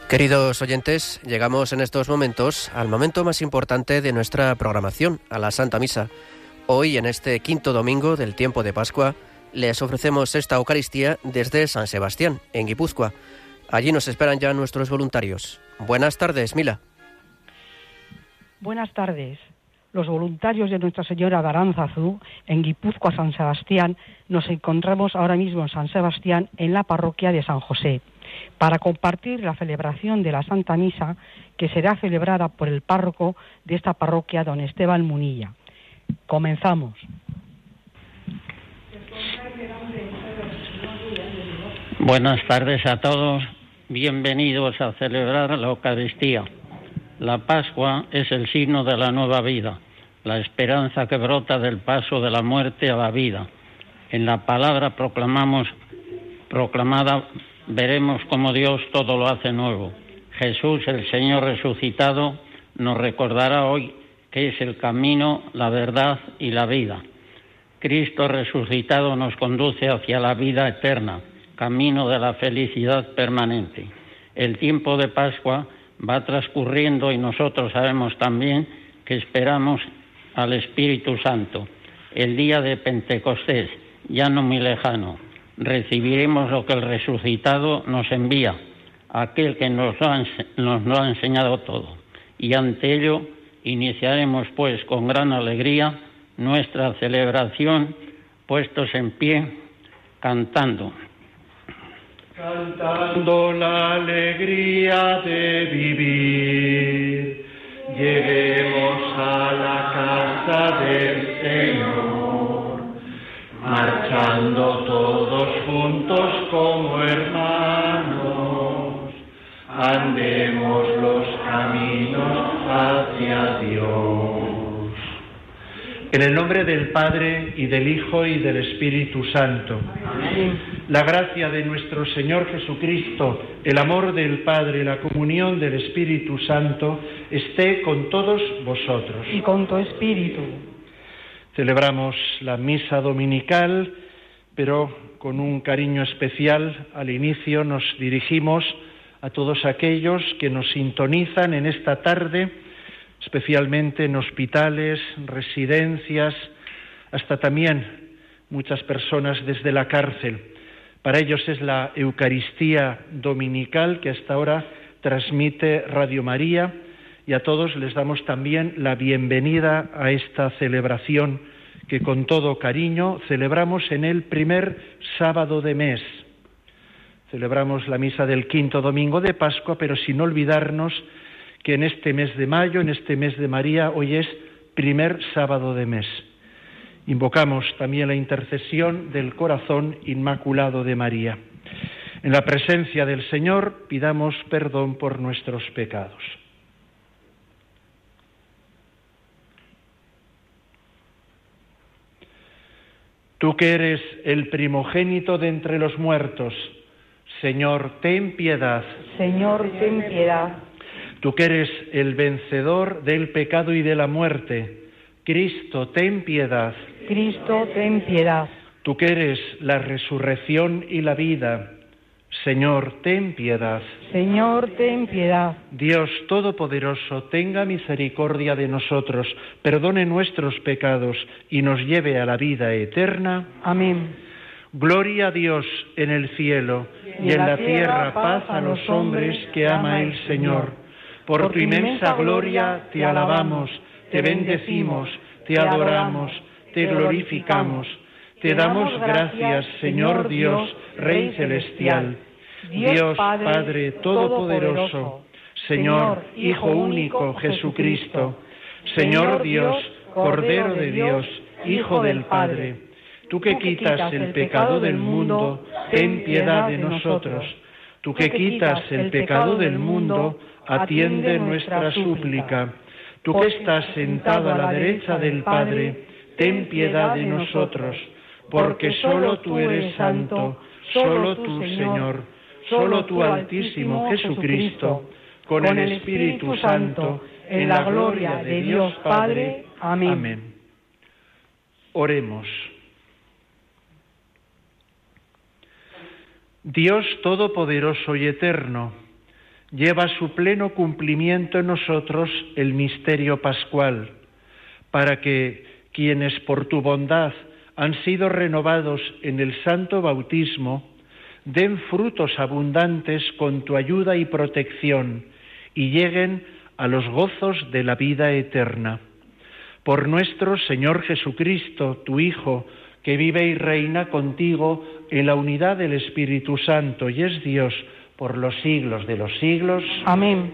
Queridos oyentes, llegamos en estos momentos al momento más importante de nuestra programación, a la Santa Misa. Hoy, en este quinto domingo del tiempo de Pascua, les ofrecemos esta Eucaristía desde San Sebastián, en Guipúzcoa. Allí nos esperan ya nuestros voluntarios. Buenas tardes, Mila. Buenas tardes. Los voluntarios de Nuestra Señora de Aránzazu, en Guipúzcoa, San Sebastián, nos encontramos ahora mismo en San Sebastián, en la parroquia de San José, para compartir la celebración de la Santa Misa, que será celebrada por el párroco de esta parroquia, don Esteban Munilla. Comenzamos. Buenas tardes a todos, bienvenidos a celebrar la Eucaristía. La Pascua es el signo de la nueva vida, la esperanza que brota del paso de la muerte a la vida. En la palabra proclamada veremos cómo Dios todo lo hace nuevo. Jesús, el Señor resucitado, nos recordará hoy que es el camino, la verdad y la vida. Cristo resucitado nos conduce hacia la vida eterna, camino de la felicidad permanente. El tiempo de Pascua va transcurriendo y nosotros sabemos también que esperamos al Espíritu Santo. El día de Pentecostés, ya no muy lejano, recibiremos lo que el resucitado nos envía, aquel que nos lo ha enseñado todo. Y ante ello iniciaremos pues con gran alegría nuestra celebración, puestos en pie, cantando. Cantando la alegría de vivir, lleguemos a la casa del Señor, marchando todos juntos como hermanos, andemos los caminos hacia Dios. En el nombre del Padre, y del Hijo, y del Espíritu Santo. Amén. La gracia de nuestro Señor Jesucristo, el amor del Padre, la comunión del Espíritu Santo, esté con todos vosotros. Y con tu espíritu. Celebramos la misa dominical, pero con un cariño especial al inicio nos dirigimos a todos aquellos que nos sintonizan en esta tarde, especialmente en hospitales, residencias, hasta también muchas personas desde la cárcel. Para ellos es la Eucaristía dominical que hasta ahora transmite Radio María, y a todos les damos también la bienvenida a esta celebración que con todo cariño celebramos en el primer sábado de mes. Celebramos la misa del quinto domingo de Pascua, pero sin olvidarnos que en este mes de mayo, en este mes de María, hoy es primer sábado de mes. Invocamos también la intercesión del corazón inmaculado de María. En la presencia del Señor pidamos perdón por nuestros pecados. Tú que eres el primogénito de entre los muertos, Señor, ten piedad. Señor, ten piedad. Tú que eres el vencedor del pecado y de la muerte, Cristo, ten piedad. Cristo, ten piedad. Tú que eres la resurrección y la vida, Señor, ten piedad. Señor, ten piedad. Dios Todopoderoso, tenga misericordia de nosotros, perdone nuestros pecados y nos lleve a la vida eterna. Amén. Gloria a Dios en el cielo y en la tierra paz a los hombres que ama el Señor. Por tu inmensa gloria te alabamos, te bendecimos, te adoramos, te glorificamos. Te damos gracias, Señor Dios, Rey celestial, Dios Padre Todopoderoso, Señor Hijo único Jesucristo, Señor Dios, Cordero de Dios, Hijo del Padre. Tú que quitas el pecado del mundo, ten piedad de nosotros. Tú que quitas el pecado del mundo, atiende nuestra súplica. Tú que estás sentado a la derecha del Padre, ten piedad de nosotros, porque solo tú eres santo, solo tú, Señor, solo tú, Altísimo Jesucristo, con el Espíritu Santo, en la gloria de Dios Padre. Amén. Amén. Oremos. Dios Todopoderoso y Eterno, lleva a su pleno cumplimiento en nosotros el misterio pascual, para que quienes por tu bondad han sido renovados en el santo bautismo, den frutos abundantes con tu ayuda y protección y lleguen a los gozos de la vida eterna. Por nuestro Señor Jesucristo, tu Hijo, que vive y reina contigo en la unidad del Espíritu Santo y es Dios por los siglos de los siglos. Amén.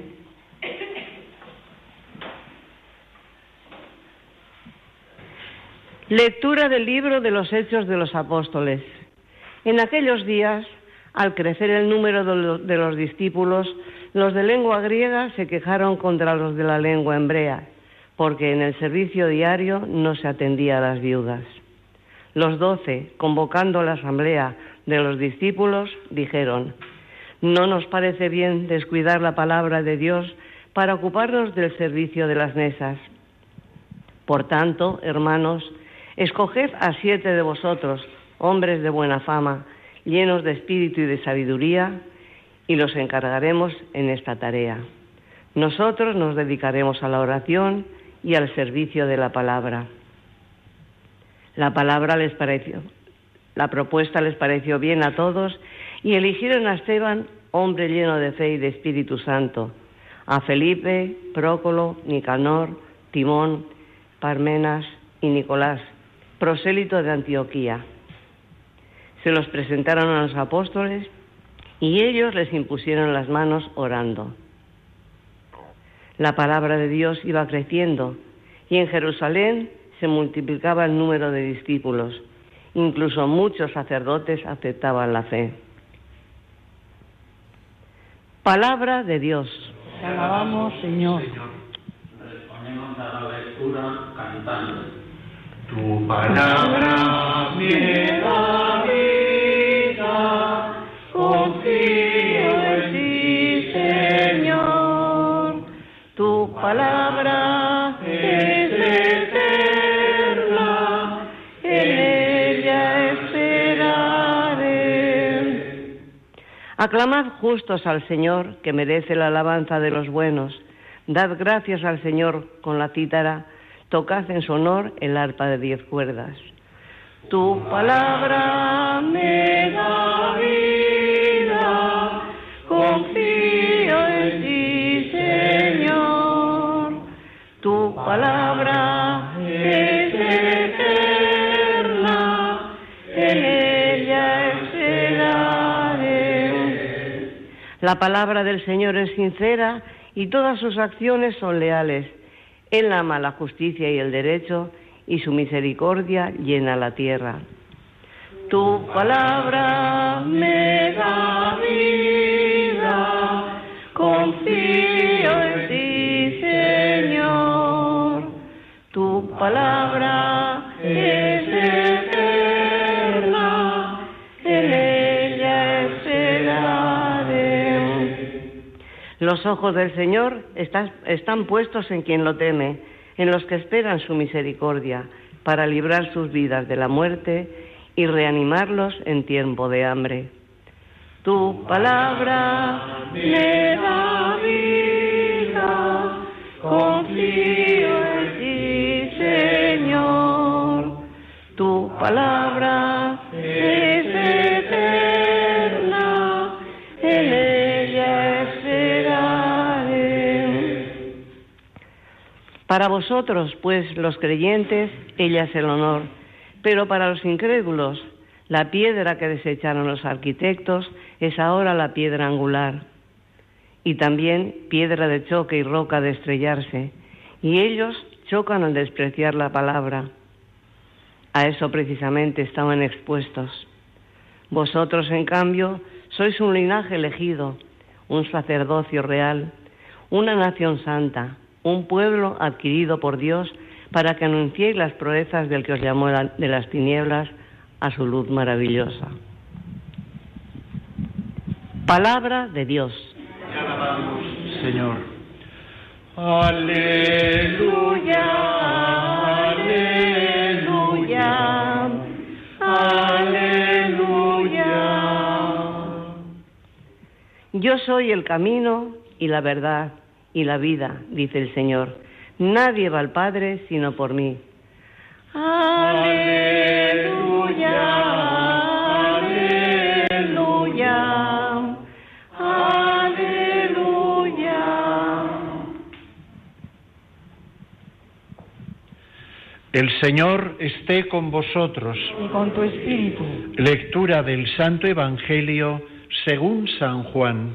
Lectura del libro de los Hechos de los Apóstoles. En aquellos días, al crecer el número de los discípulos, los de lengua griega se quejaron contra los de la lengua hebrea, porque en el servicio diario no se atendía a las viudas. Los 12, convocando la asamblea de los discípulos, dijeron: «No nos parece bien descuidar la palabra de Dios para ocuparnos del servicio de las mesas. Por tanto, hermanos, escoged a 7 de vosotros, hombres de buena fama, llenos de espíritu y de sabiduría, y los encargaremos en esta tarea. Nosotros nos dedicaremos a la oración y al servicio de la palabra». La propuesta les pareció bien a todos y eligieron a Esteban, hombre lleno de fe y de Espíritu Santo, a Felipe, Prócolo, Nicanor, Timón, Parmenas y Nicolás, prosélito de Antioquía. Se los presentaron a los apóstoles y ellos les impusieron las manos orando. La palabra de Dios iba creciendo y en Jerusalén se multiplicaba el número de discípulos. Incluso muchos sacerdotes aceptaban la fe. Palabra de Dios. Te alabamos, Señor. Respondemos a la lectura cantando. Tu palabra me da vida, confío en ti, Señor. Tu palabra es eterna, en ella esperaré. Aclamad justos al Señor, que merece la alabanza de los buenos. Dad gracias al Señor con la cítara, tocad en su honor el arpa de 10 cuerdas. Tu palabra me da vida, confío en ti, Señor. Tu palabra es eterna, en ella esperaré. La palabra del Señor es sincera y todas sus acciones son leales. Él ama la justicia y el derecho, y su misericordia llena la tierra. Tu palabra me da vida, confío en ti, Señor. Tu palabra es eterna, en ella esperaré. Los ojos del Señor están puestos en quien lo teme, en los que esperan su misericordia, para librar sus vidas de la muerte y reanimarlos en tiempo de hambre. Tu palabra me da vida, confío en ti, Señor. Tu palabra es eterna, en ella esperaré. Para vosotros, pues, los creyentes, ella es el honor, pero para los incrédulos, la piedra que desecharon los arquitectos es ahora la piedra angular, y también piedra de choque y roca de estrellarse, y ellos chocan al despreciar la palabra. A eso precisamente estaban expuestos. Vosotros, en cambio, sois un linaje elegido, un sacerdocio real, una nación santa, un pueblo adquirido por Dios para que anunciéis las proezas del que os llamó de las tinieblas a su luz maravillosa. Palabra de Dios. Te alabamos, Señor. Aleluya, aleluya, aleluya. Yo soy el camino y la verdad y la vida, dice el Señor. Nadie va al Padre sino por mí. Aleluya, aleluya, aleluya. El Señor esté con vosotros. Y con tu espíritu. Lectura del Santo Evangelio según San Juan.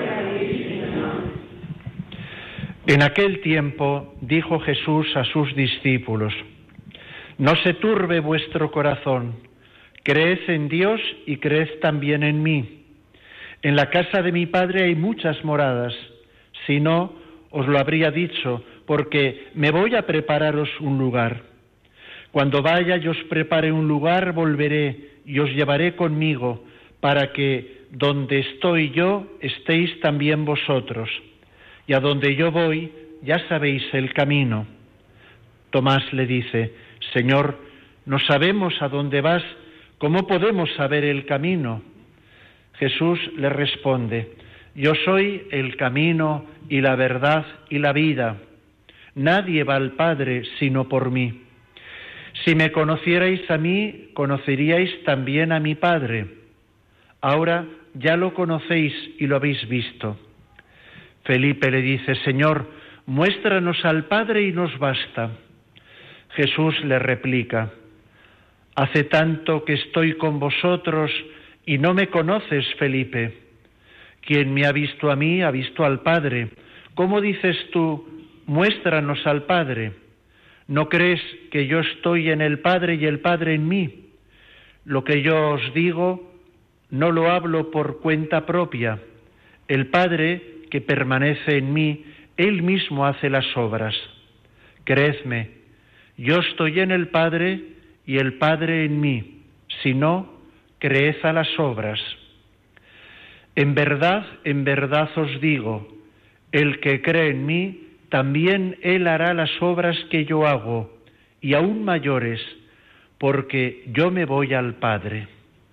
En aquel tiempo dijo Jesús a sus discípulos: No se turbe vuestro corazón, creed en Dios y creed también en mí. En la casa de mi Padre hay muchas moradas, si no, os lo habría dicho, porque me voy a prepararos un lugar. Cuando vaya y os prepare un lugar, volveré y os llevaré conmigo, para que donde estoy yo, estéis también vosotros. Y a donde yo voy, ya sabéis el camino. Tomás le dice: Señor, no sabemos a dónde vas, ¿cómo podemos saber el camino? Jesús le responde: Yo soy el camino y la verdad y la vida. Nadie va al Padre sino por mí. Si me conocierais a mí, conoceríais también a mi Padre. Ahora ya lo conocéis y lo habéis visto. Felipe le dice: Señor, muéstranos al Padre y nos basta. Jesús le replica: Hace tanto que estoy con vosotros y no me conoces, Felipe. Quien me ha visto a mí, ha visto al Padre. ¿Cómo dices tú, muéstranos al Padre? ¿No crees que yo estoy en el Padre y el Padre en mí? Lo que yo os digo, no lo hablo por cuenta propia. El Padre que permanece en mí, Él mismo hace las obras. Creedme, yo estoy en el Padre y el Padre en mí. Si no, creed a las obras. En verdad os digo, el que cree en mí, también Él hará las obras que yo hago, y aún mayores, porque yo me voy al Padre.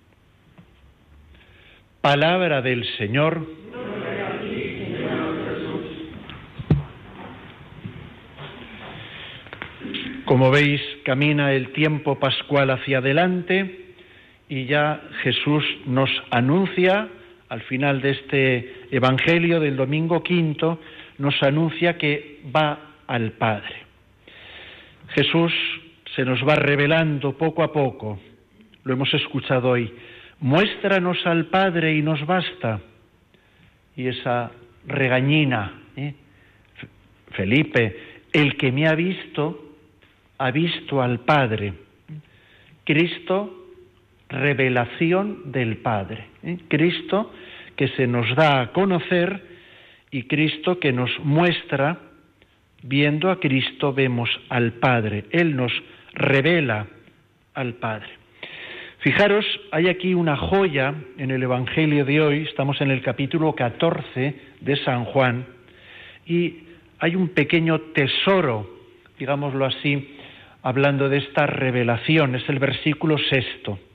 Palabra del Señor. Como veis, camina el tiempo pascual hacia adelante y ya Jesús nos anuncia, al final de este Evangelio del domingo quinto, nos anuncia que va al Padre. Jesús se nos va revelando poco a poco, lo hemos escuchado hoy: muéstranos al Padre y nos basta. Y esa regañina, Felipe, el que me ha visto al Padre. Cristo, revelación del Padre. Cristo que se nos da a conocer y Cristo que nos muestra. Viendo a Cristo vemos al Padre. Él nos revela al Padre. Fijaros, hay aquí una joya en el Evangelio de hoy. Estamos en el capítulo 14 de San Juan y hay un pequeño tesoro, digámoslo así, hablando de esta revelación. Es el versículo 6.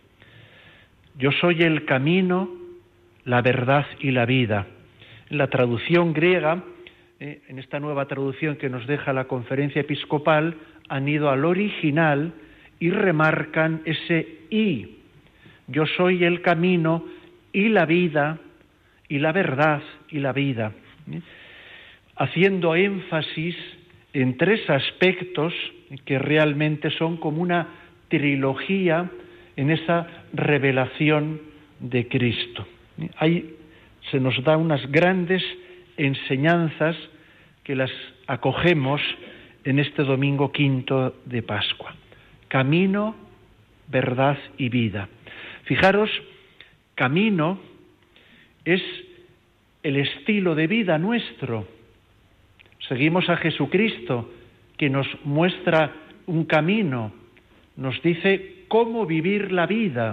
Yo soy el camino, la verdad y la vida. En la traducción griega, en esta nueva traducción que nos deja la Conferencia Episcopal, han ido al original y remarcan ese y. Yo soy el camino y la vida y la verdad y la vida. Haciendo énfasis en tres aspectos que realmente son como una trilogía en esa revelación de Cristo. Ahí se nos da unas grandes enseñanzas que las acogemos en este domingo quinto de Pascua. Camino, verdad y vida. Fijaros, camino es el estilo de vida nuestro. Seguimos a Jesucristo, que nos muestra un camino, nos dice cómo vivir la vida.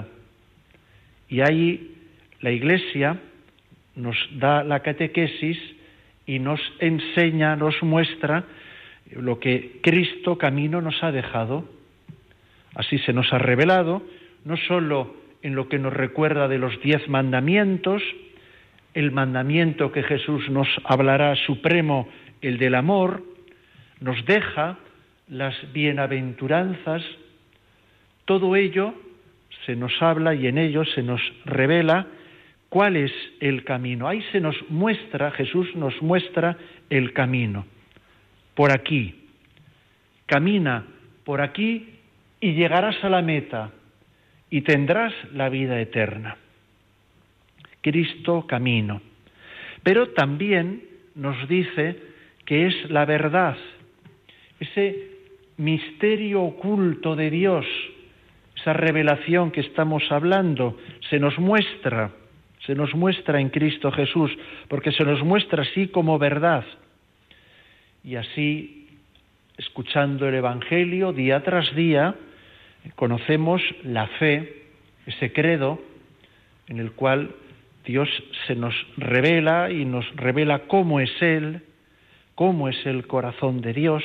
Y ahí la Iglesia nos da la catequesis y nos enseña, nos muestra lo que Cristo camino nos ha dejado. Así se nos ha revelado, no solo en lo que nos recuerda de los 10 mandamientos, el mandamiento que Jesús nos hablará supremo, el del amor, nos deja las bienaventuranzas. Todo ello se nos habla y en ello se nos revela cuál es el camino. Ahí se nos muestra, Jesús nos muestra el camino. Por aquí, camina por aquí y llegarás a la meta y tendrás la vida eterna. Cristo camino. Pero también nos dice que es la verdad, ese misterio oculto de Dios, esa revelación que estamos hablando, se nos muestra en Cristo Jesús, porque se nos muestra así como verdad. Y así, escuchando el Evangelio día tras día, conocemos la fe, ese credo en el cual Dios se nos revela y nos revela cómo es Él, cómo es el corazón de Dios,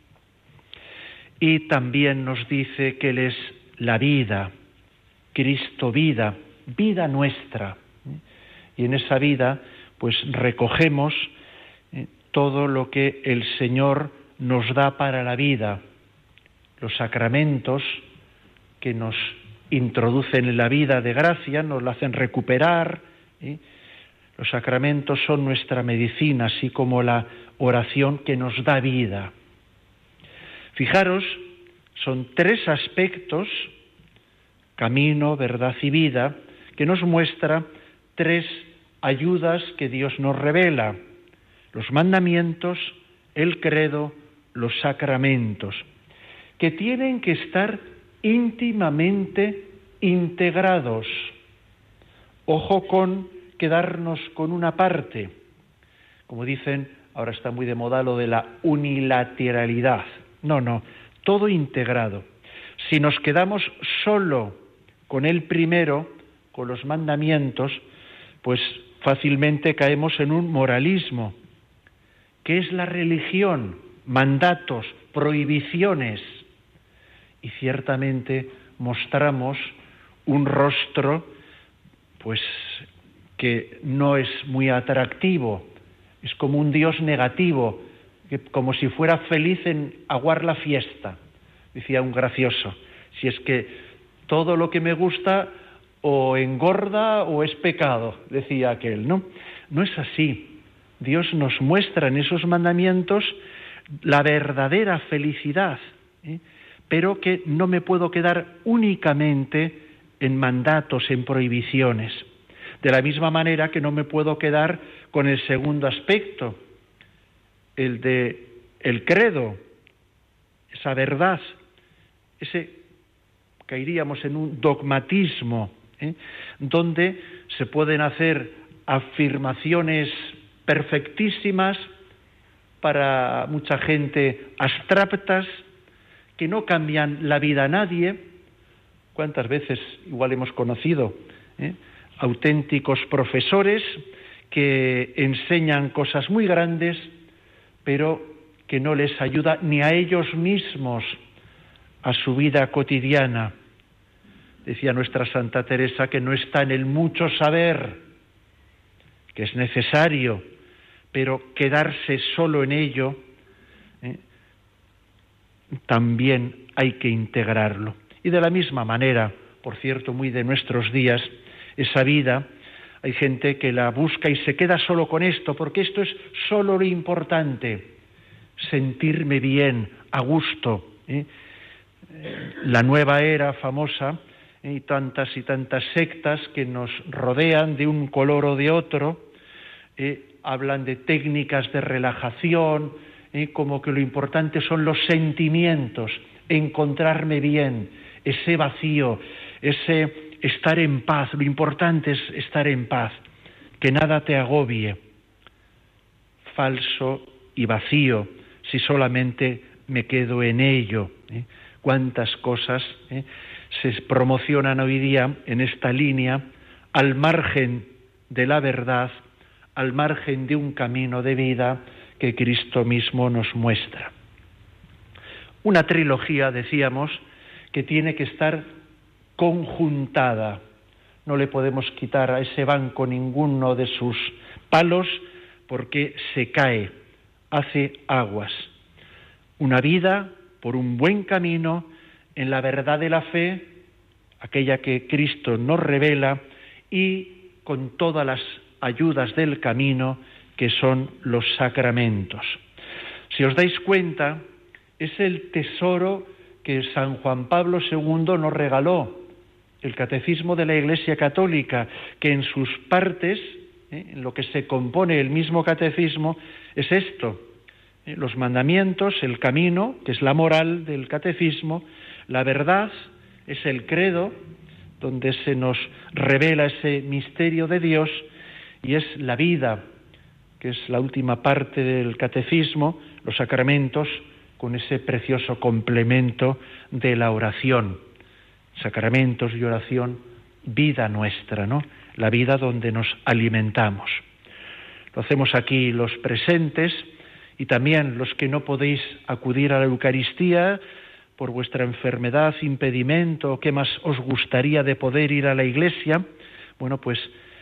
y también nos dice que Él es la vida, Cristo vida, vida nuestra. Y en esa vida pues recogemos todo lo que el Señor nos da para la vida, los sacramentos que nos introducen en la vida de gracia, nos la hacen recuperar. Los sacramentos son nuestra medicina, así como la oración que nos da vida. Fijaros, son tres aspectos, camino, verdad y vida, que nos muestra tres ayudas que Dios nos revela: los mandamientos, el credo, los sacramentos, que tienen que estar íntimamente integrados. Ojo con quedarnos con una parte. Como dicen, ahora está muy de moda lo de la unilateralidad. No, todo integrado. Si nos quedamos solo con el primero, con los mandamientos, pues fácilmente caemos en un moralismo. ¿Qué es la religión? Mandatos, prohibiciones. Y ciertamente mostramos un rostro pues que no es muy atractivo, es como un Dios negativo, que como si fuera feliz en aguar la fiesta. Decía un gracioso, si es que todo lo que me gusta o engorda o es pecado, decía aquel, ¿no? No es así. Dios nos muestra en esos mandamientos la verdadera felicidad, pero que no me puedo quedar únicamente en mandatos, en prohibiciones. De la misma manera que no me puedo quedar con el segundo aspecto, el de el credo, esa verdad, caeríamos en un dogmatismo, donde se pueden hacer afirmaciones perfectísimas, para mucha gente abstractas, que no cambian la vida a nadie. ¿Cuántas veces igual hemos conocido auténticos profesores que enseñan cosas muy grandes, pero que no les ayuda ni a ellos mismos a su vida cotidiana? Decía nuestra Santa Teresa que no está en el mucho saber, que es necesario, pero quedarse solo en ello, también hay que integrarlo. Y de la misma manera, por cierto, muy de nuestros días, esa vida, hay gente que la busca y se queda solo con esto, porque esto es solo lo importante, sentirme bien, a gusto. La nueva era famosa, y tantas sectas que nos rodean de un color o de otro, hablan de técnicas de relajación, como que lo importante son los sentimientos, encontrarme bien, ese vacío, ese estar en paz. Lo importante es estar en paz, que nada te agobie. Falso y vacío si solamente me quedo en ello. Cuántas cosas se promocionan hoy día en esta línea, al margen de la verdad, al margen de un camino de vida que Cristo mismo nos muestra. Una trilogía, decíamos, que tiene que estar conjuntada. no le podemos quitar a ese banco ninguno de sus palos, porque se cae, hace aguas. Una vida por un buen camino en la verdad de la fe, aquella que Cristo nos revela, y con todas las ayudas del camino, que son los sacramentos. Si os dais cuenta, es el tesoro que San Juan Pablo II nos regaló, el Catecismo de la Iglesia Católica, que en sus partes, en lo que se compone el mismo catecismo, es esto: los mandamientos, el camino, que es la moral del catecismo; la verdad es el credo, donde se nos revela ese misterio de Dios; y es la vida, que es la última parte del catecismo, los sacramentos, con ese precioso complemento de la oración. Sacramentos y oración, vida nuestra, ¿no? La vida donde nos alimentamos. Lo hacemos aquí los presentes, y también los que no podéis acudir a la Eucaristía por vuestra enfermedad, impedimento, ¿qué más os gustaría de poder ir a la iglesia? Bueno, pues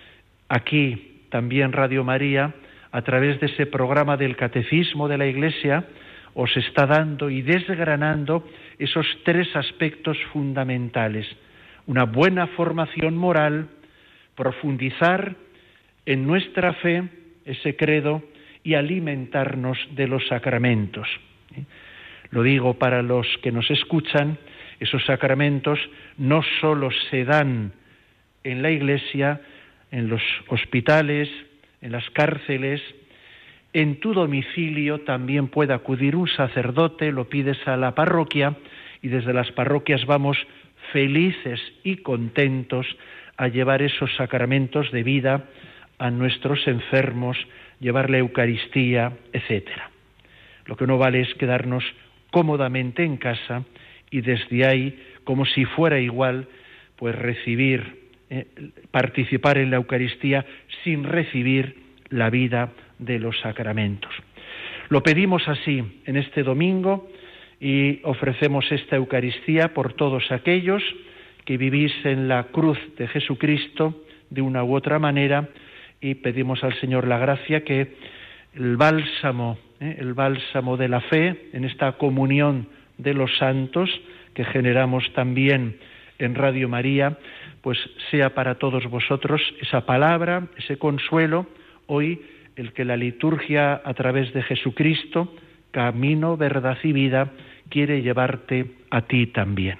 aquí también Radio María, a través de ese programa del Catecismo de la Iglesia, os está dando y desgranando esos tres aspectos fundamentales: una buena formación moral, profundizar en nuestra fe, ese credo, y alimentarnos de los sacramentos. Lo digo para los que nos escuchan, esos sacramentos no solo se dan en la Iglesia, en los hospitales, en las cárceles. En tu domicilio también puede acudir un sacerdote, lo pides a la parroquia, y desde las parroquias vamos felices y contentos a llevar esos sacramentos de vida a nuestros enfermos, llevar la Eucaristía, etcétera. Lo que no vale es quedarnos cómodamente en casa y desde ahí, como si fuera igual, pues recibir, participar en la Eucaristía sin recibir la vida de los sacramentos. Lo pedimos así en este domingo y ofrecemos esta Eucaristía por todos aquellos que vivís en la cruz de Jesucristo de una u otra manera, y pedimos al Señor la gracia que el bálsamo de la fe, en esta comunión de los santos que generamos también en Radio María, pues sea para todos vosotros esa palabra, ese consuelo, hoy el que la liturgia a través de Jesucristo, camino, verdad y vida, quiere llevarte a ti también.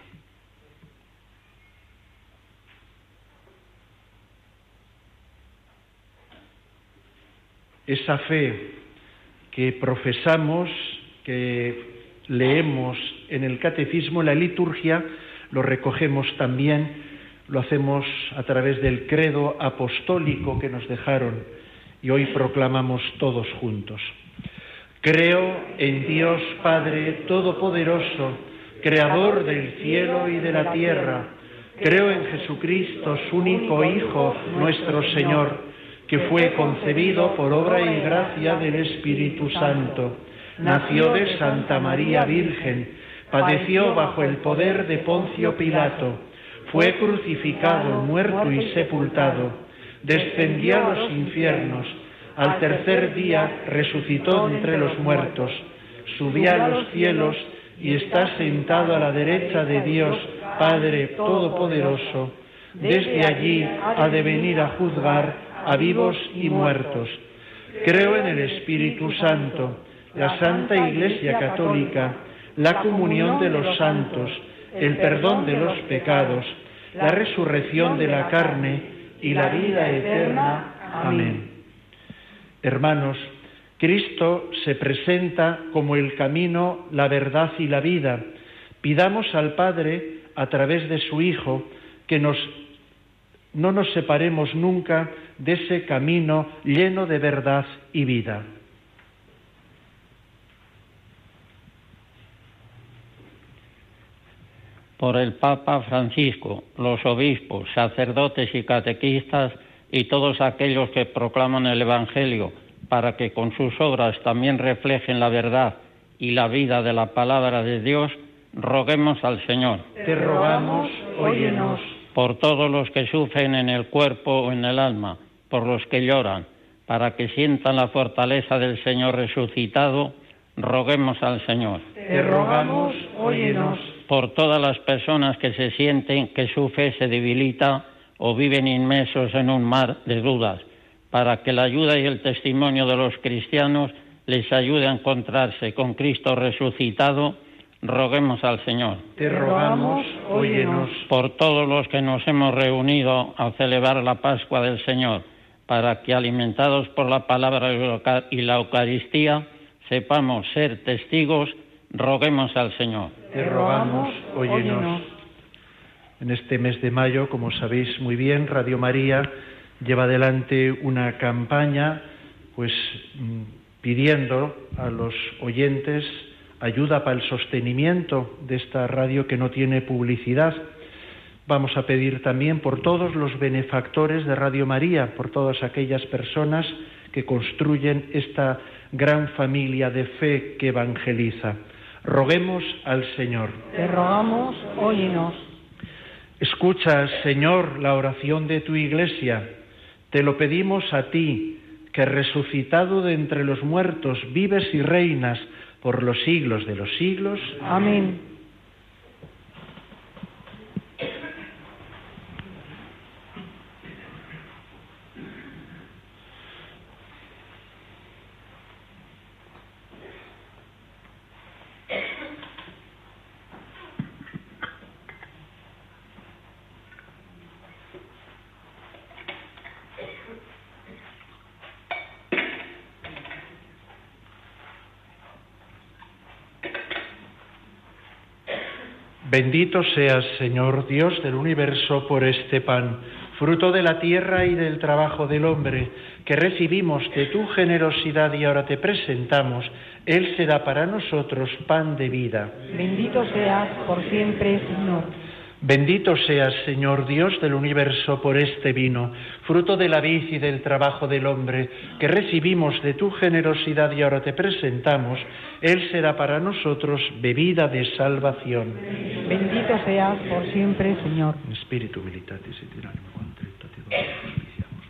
Esa fe que profesamos, que leemos en el catecismo, en la liturgia, lo recogemos también, lo hacemos a través del credo apostólico que nos dejaron y hoy proclamamos todos juntos. Creo en Dios Padre Todopoderoso, Creador del cielo y de la tierra. Creo en Jesucristo, su único Hijo, nuestro Señor, que fue concebido por obra y gracia del Espíritu Santo. Nació de Santa María Virgen, padeció bajo el poder de Poncio Pilato, fue crucificado, muerto y sepultado, descendió a los infiernos, al tercer día resucitó entre los muertos, subió a los cielos y está sentado a la derecha de Dios, Padre Todopoderoso. Desde allí ha de venir a juzgar a vivos y muertos. Creo en el Espíritu Santo, la Santa Iglesia Católica, la comunión de los santos, el perdón de los pecados, la resurrección de la carne y la vida eterna. Amén. Hermanos, Cristo se presenta como el camino, la verdad y la vida. Pidamos al Padre, a través de su Hijo, que no nos separemos nunca de ese camino lleno de verdad y vida. Por el Papa Francisco, los obispos, sacerdotes y catequistas y todos aquellos que proclaman el Evangelio, para que con sus obras también reflejen la verdad y la vida de la palabra de Dios, roguemos al Señor. Te rogamos, óyenos. por todos los que sufren en el cuerpo o en el alma, por los que lloran, para que sientan la fortaleza del Señor resucitado, roguemos al Señor. Te rogamos, óyenos. Por todas las personas que se sienten que su fe se debilita o viven inmersos en un mar de dudas, para que la ayuda y el testimonio de los cristianos les ayude a encontrarse con Cristo resucitado, roguemos al Señor. Te rogamos, óyenos. Por todos los que nos hemos reunido a celebrar la Pascua del Señor, para que, alimentados por la palabra y la Eucaristía, sepamos ser testigos, roguemos al Señor. Te rogamos, óyenos. En este mes de mayo, como sabéis muy bien, Radio María lleva adelante una campaña, pues pidiendo a los oyentes ayuda para el sostenimiento de esta radio que no tiene publicidad. Vamos a pedir también por todos los benefactores de Radio María, por todas aquellas personas que construyen esta gran familia de fe que evangeliza. Roguemos al Señor. Te rogamos, óyenos. Escucha, Señor, la oración de tu Iglesia. Te lo pedimos a ti, que resucitado de entre los muertos vives y reinas por los siglos de los siglos. Amén. Bendito seas, Señor Dios del universo, por este pan, fruto de la tierra y del trabajo del hombre, que recibimos de tu generosidad y ahora te presentamos. Él será para nosotros pan de vida. Bendito seas por siempre, Señor. Bendito seas, Señor Dios del universo, por este vino, fruto de la vid y del trabajo del hombre, que recibimos de tu generosidad y ahora te presentamos. Él será para nosotros bebida de salvación. Bendito seas por siempre, Señor. In spiritu militatis et in anima contributate Dominum.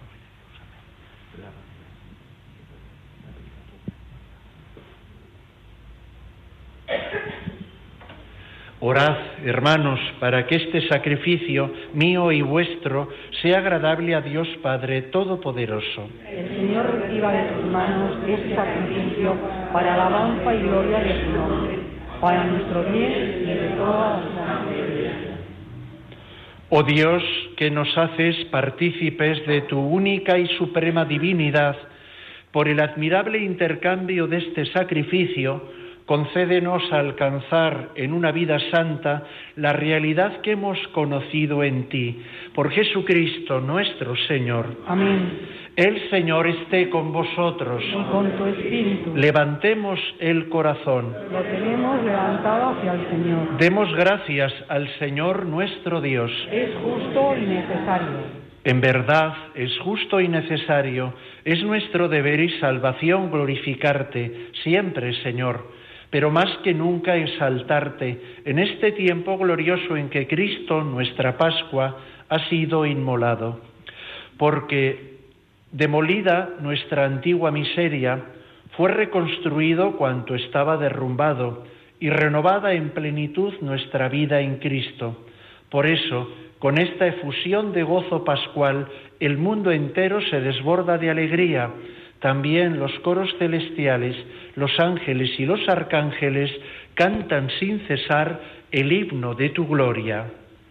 Orad, hermanos, para que este sacrificio mío y vuestro sea agradable a Dios Padre Todopoderoso. El Señor reciba de tus manos este sacrificio para alabanza y gloria de su nombre, para nuestro bien y de toda la santa Iglesia. Oh Dios, que nos haces partícipes de tu única y suprema divinidad, por el admirable intercambio de este sacrificio, concédenos alcanzar en una vida santa la realidad que hemos conocido en ti. Por Jesucristo nuestro Señor. Amén. El Señor esté con vosotros. Y con tu espíritu. Levantemos el corazón. Lo tenemos levantado hacia el Señor. Demos gracias al Señor nuestro Dios. Es justo y necesario. En verdad, es justo y necesario, es nuestro deber y salvación glorificarte siempre, Señor, pero más que nunca exaltarte en este tiempo glorioso en que Cristo, nuestra Pascua, ha sido inmolado. Porque, demolida nuestra antigua miseria, fue reconstruido cuanto estaba derrumbado y renovada en plenitud nuestra vida en Cristo. Por eso, con esta efusión de gozo pascual, el mundo entero se desborda de alegría. También los coros celestiales, los ángeles y los arcángeles cantan sin cesar el himno de tu gloria.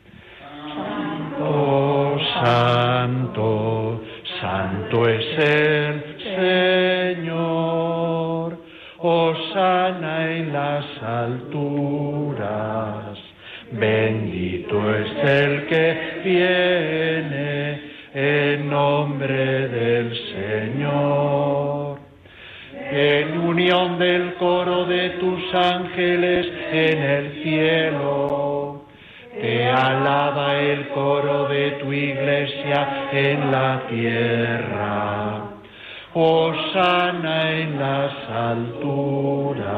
Santo, santo, santo es el Señor, hosana en las alturas, bendito es el que viene en nombre del Señor. En unión del coro de tus ángeles en el cielo, te alaba el coro de tu iglesia en la tierra. Hosana en las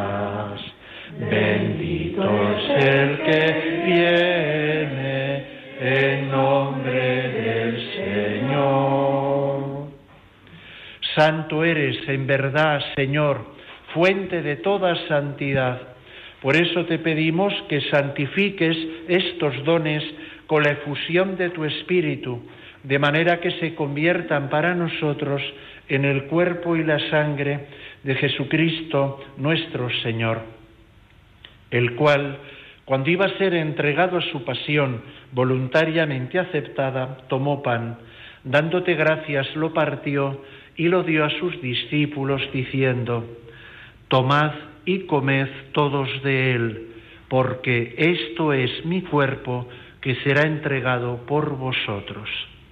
alturas, bendito es el que viene en nombre del Señor. Santo eres en verdad, Señor, fuente de toda santidad. Por eso te pedimos que santifiques estos dones con la efusión de tu Espíritu, de manera que se conviertan para nosotros en el cuerpo y la sangre de Jesucristo nuestro Señor, el cual, cuando iba a ser entregado a su pasión voluntariamente aceptada, tomó pan, dándote gracias, lo partió y lo dio a sus discípulos, diciendo: tomad y comed todos de él, porque esto es mi cuerpo que será entregado por vosotros.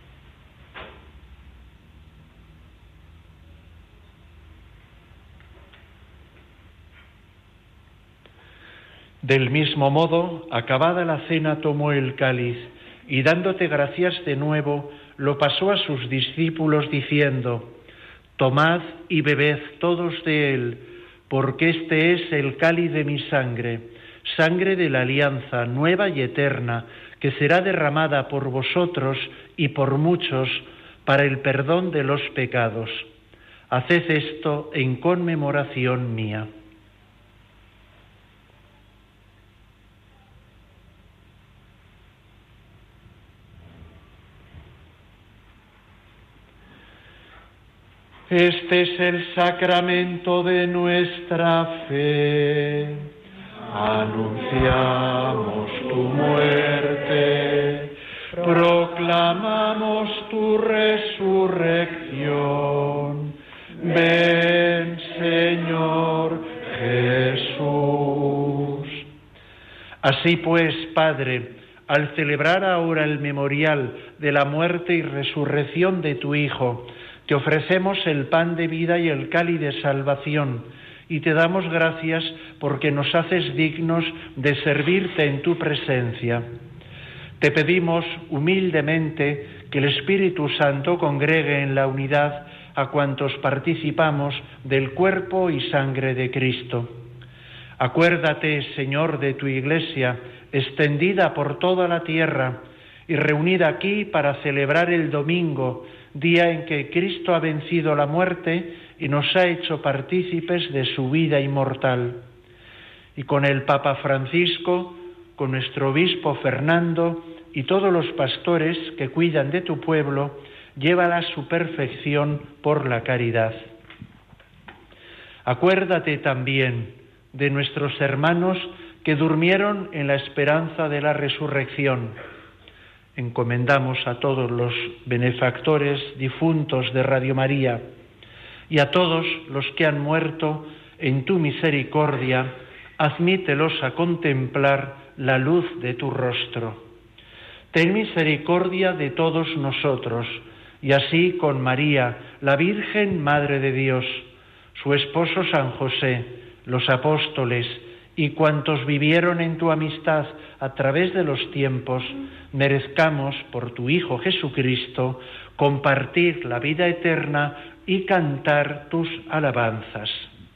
Del mismo modo, acabada la cena, tomó el cáliz y dándote gracias de nuevo, lo pasó a sus discípulos diciendo: tomad y bebed todos de él, porque este es el cáliz de mi sangre, sangre de la alianza nueva y eterna, que será derramada por vosotros y por muchos para el perdón de los pecados. Haced esto en conmemoración mía. Este es el sacramento de nuestra fe. Anunciamos tu muerte, proclamamos tu resurrección. Ven, Señor Jesús. Así pues, Padre, al celebrar ahora el memorial de la muerte y resurrección de tu Hijo, te ofrecemos el pan de vida y el cáliz de salvación, y te damos gracias porque nos haces dignos de servirte en tu presencia. Te pedimos humildemente que el Espíritu Santo congregue en la unidad a cuantos participamos del cuerpo y sangre de Cristo. Acuérdate, Señor, de tu Iglesia, extendida por toda la tierra y reunida aquí para celebrar el domingo, día en que Cristo ha vencido la muerte y nos ha hecho partícipes de su vida inmortal. Y con el Papa Francisco, con nuestro obispo Fernando y todos los pastores que cuidan de tu pueblo, llévala a su perfección por la caridad. Acuérdate también de nuestros hermanos que durmieron en la esperanza de la resurrección. Encomendamos a todos los benefactores difuntos de Radio María y a todos los que han muerto en tu misericordia, admítelos a contemplar la luz de tu rostro. Ten misericordia de todos nosotros, y así con María, la Virgen Madre de Dios, su esposo San José, los apóstoles y cuantos vivieron en tu amistad a través de los tiempos, merezcamos por tu Hijo Jesucristo compartir la vida eterna y cantar tus alabanzas.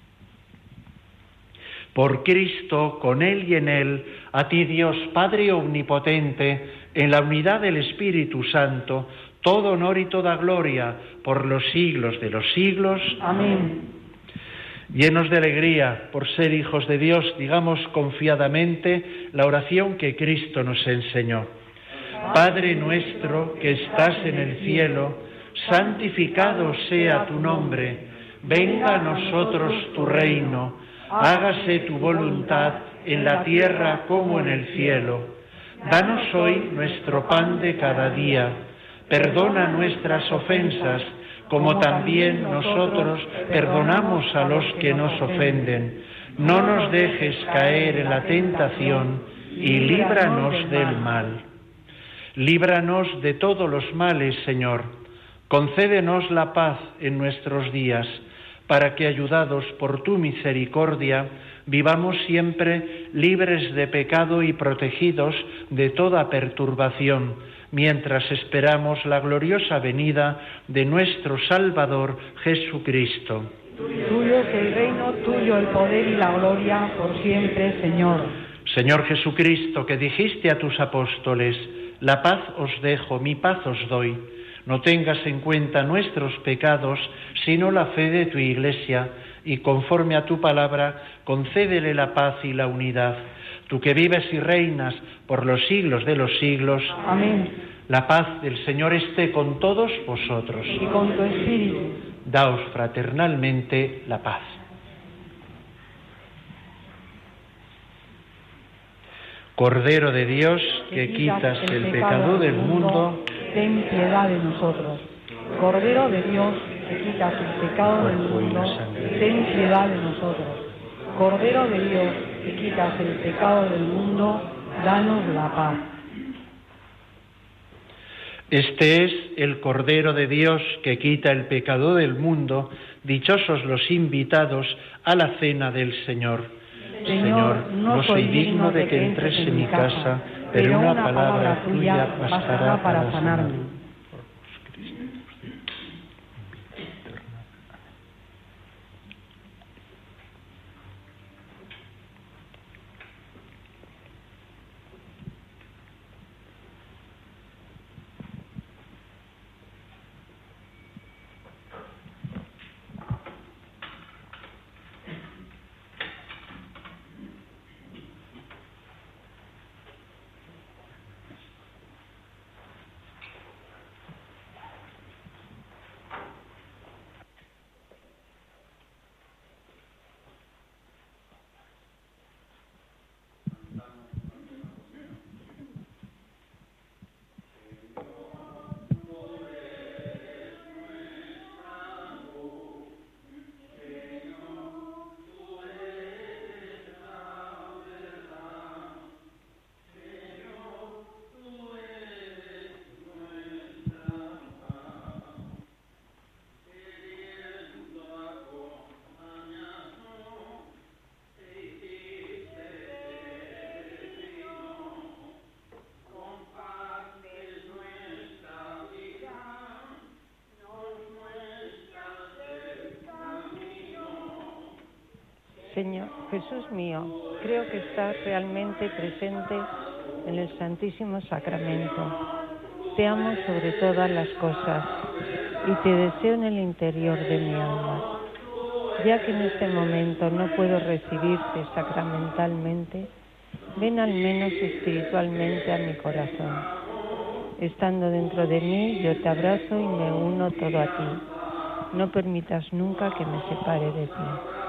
Por Cristo, con Él y en Él, a ti Dios Padre Omnipotente, en la unidad del Espíritu Santo, todo honor y toda gloria por los siglos de los siglos. Amén. Llenos de alegría por ser hijos de Dios, digamos confiadamente la oración que Cristo nos enseñó. Padre nuestro que estás en el cielo, santificado sea tu nombre. Venga a nosotros tu reino. Hágase tu voluntad en la tierra como en el cielo. Danos hoy nuestro pan de cada día. Perdona nuestras ofensas, como también nosotros perdonamos a los que nos ofenden. No nos dejes caer en la tentación y líbranos del mal. Líbranos de todos los males, Señor. Concédenos la paz en nuestros días, para que, ayudados por tu misericordia, vivamos siempre libres de pecado y protegidos de toda perturbación, mientras esperamos la gloriosa venida de nuestro Salvador Jesucristo. Tuyo es el reino, tuyo el poder y la gloria por siempre, Señor. Señor Jesucristo, que dijiste a tus apóstoles: La paz os dejo, mi paz os doy. No tengas en cuenta nuestros pecados, sino la fe de tu Iglesia, y conforme a tu palabra, concédele la paz y la unidad. Tú que vives y reinas por los siglos de los siglos. Amén. La paz del Señor esté con todos vosotros. Y con tu espíritu. Daos fraternalmente la paz. Cordero de Dios, que quitas el pecado del mundo, ten piedad de nosotros. Cordero de Dios, que quitas el pecado del mundo, ten piedad de nosotros. Cordero de Dios, que quitas el pecado del mundo, danos la paz. Este es el Cordero de Dios que quita el pecado del mundo. Dichosos los invitados a la cena del Señor. Señor, no soy digno de que entres en mi casa, pero una palabra tuya bastará para sanarme. Señor Jesús mío, creo que estás realmente presente en el Santísimo Sacramento. Te amo sobre todas las cosas y te deseo en el interior de mi alma. Ya que en este momento no puedo recibirte sacramentalmente, ven al menos espiritualmente a mi corazón. Estando dentro de mí, yo te abrazo y me uno todo a ti. No permitas nunca que me separe de ti.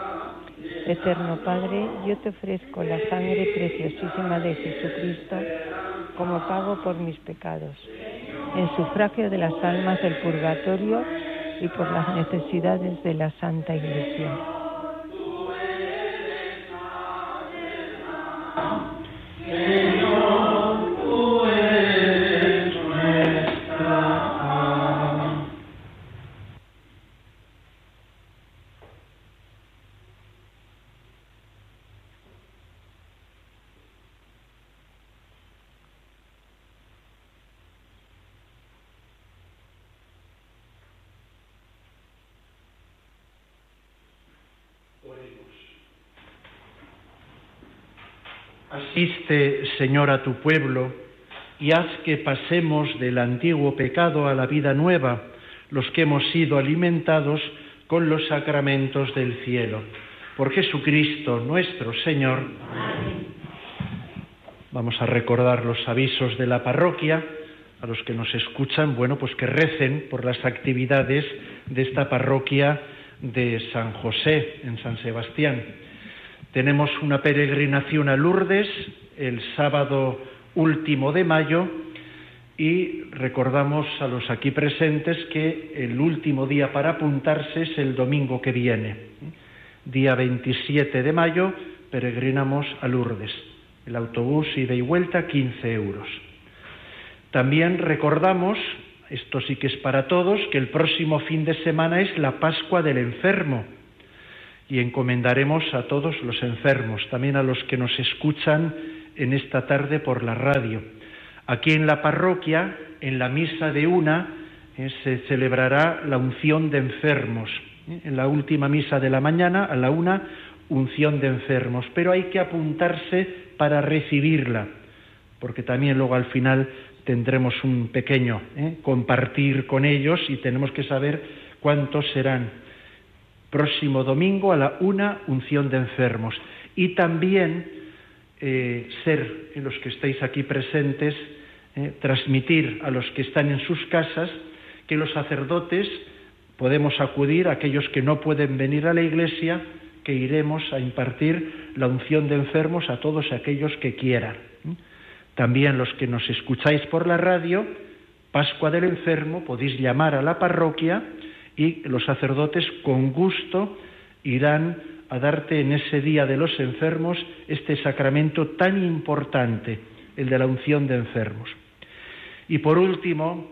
Eterno Padre, yo te ofrezco la sangre preciosísima de Jesucristo como pago por mis pecados, en sufragio de las almas del purgatorio y por las necesidades de la Santa Iglesia. Señor, tú eres nuestra paz. Asiste, Señor, a tu pueblo y haz que pasemos del antiguo pecado a la vida nueva, los que hemos sido alimentados con los sacramentos del cielo. Por Jesucristo nuestro Señor. Amén. Vamos a recordar los avisos de la parroquia. A los que nos escuchan, bueno, pues que recen por las actividades de esta parroquia de San José, en San Sebastián. Tenemos una peregrinación a Lourdes el sábado último de mayo y recordamos a los aquí presentes que el último día para apuntarse es el domingo que viene. Día 27 de mayo peregrinamos a Lourdes. El autobús ida y vuelta 15 euros. También recordamos, esto sí que es para todos, que el próximo fin de semana es la Pascua del Enfermo. Y encomendaremos a todos los enfermos, también a los que nos escuchan en esta tarde por la radio. Aquí en la parroquia, en la misa de una, se celebrará la unción de enfermos. En la última misa de la mañana, a la una, unción de enfermos. Pero hay que apuntarse para recibirla, porque también luego al final tendremos un pequeño compartir con ellos y tenemos que saber cuántos serán. Próximo domingo a la 1, unción de enfermos. Y también ser, los que estáis aquí presentes, transmitir a los que están en sus casas que los sacerdotes podemos acudir, a aquellos que no pueden venir a la iglesia, que iremos a impartir la unción de enfermos a todos aquellos que quieran. También los que nos escucháis por la radio, Pascua del Enfermo, podéis llamar a la parroquia y los sacerdotes con gusto irán a darte en ese día de los enfermos este sacramento tan importante, el de la unción de enfermos. Y por último,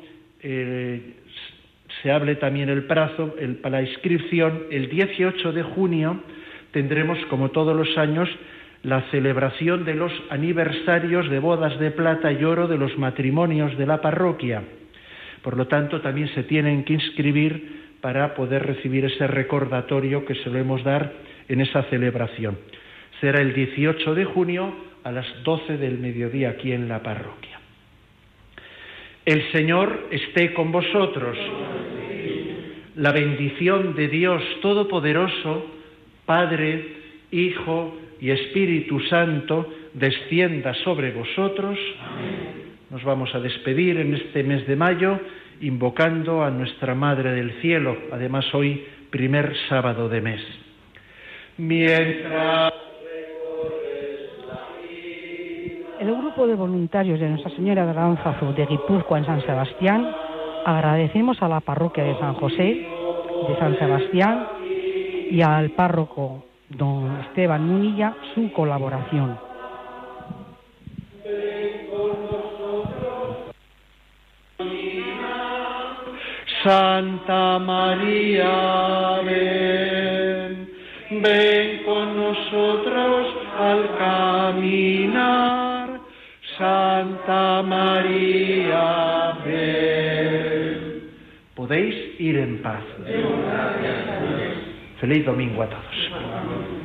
se abre también el plazo para la inscripción. El 18 de junio tendremos, como todos los años, la celebración de los aniversarios de bodas de plata y oro de los matrimonios de la parroquia. Por lo tanto, también se tienen que inscribir para poder recibir ese recordatorio que solemos dar en esa celebración. Será el 18 de junio a las 12 del mediodía aquí en la parroquia. El Señor esté con vosotros. La bendición de Dios Todopoderoso, Padre, Hijo y Espíritu Santo, descienda sobre vosotros. Amén. Nos vamos a despedir en este mes de mayo invocando a nuestra Madre del Cielo, además hoy primer sábado de mes. Mientras el grupo de voluntarios de Nuestra Señora de Aránzazu de Guipúzcoa en San Sebastián agradecemos a la parroquia de San José de San Sebastián y al párroco don Esteban Munilla su colaboración. Santa María, ven, ven con nosotros al caminar. Santa María, ven. Podéis ir en paz. Feliz domingo a todos.